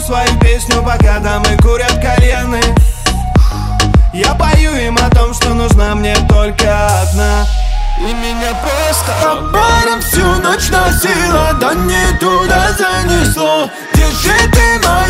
свою песню, пока дамы курят кальяны. Я пою им о том, что нужна мне только одна. И меня просто по барам всю ночь носила, да не туда занесло. Держи ты мою